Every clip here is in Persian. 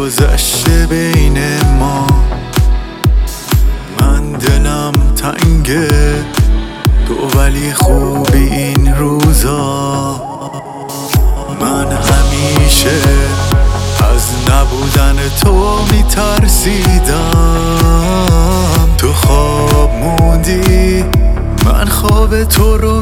گذشته بین ما، من دلم تنگه تو ولی خوبی این روزا. من همیشه از نبودن تو میترسیدم، تو خواب موندی من خواب تو رو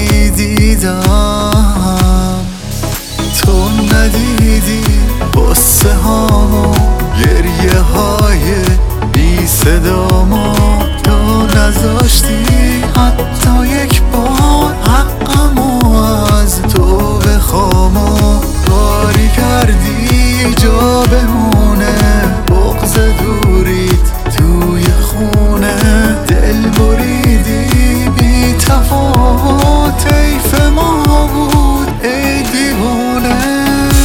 میدیدم. تو ندیدی قصه هامو، گریه های بی صدامو، تو نذاشتی حتی یک بار حقمو از تو بخوام و کاری کردی جا بمونه بغض دوریت توی خونه. دل بریدی بی تفاوت، حیف ما بود ای دیوونه.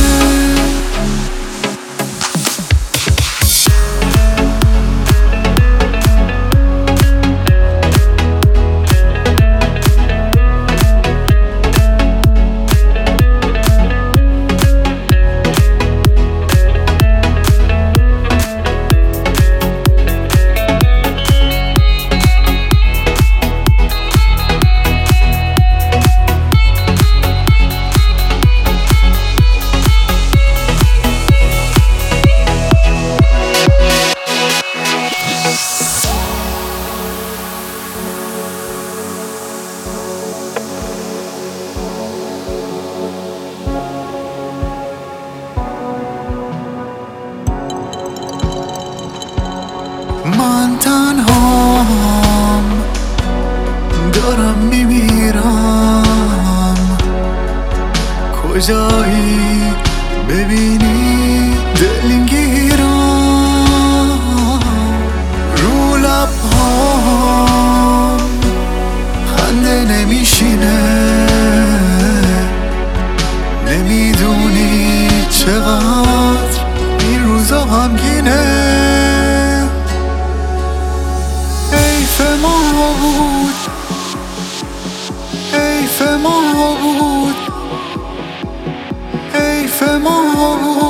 من تنهام دارم میمیرم، کجایی ببینی دلگیرم. رو لبهام خنده نمیشینه، نمیدونی چقدر این روزا غمگینه. حیف ما بود، حیف ما بود، حیف ما بود.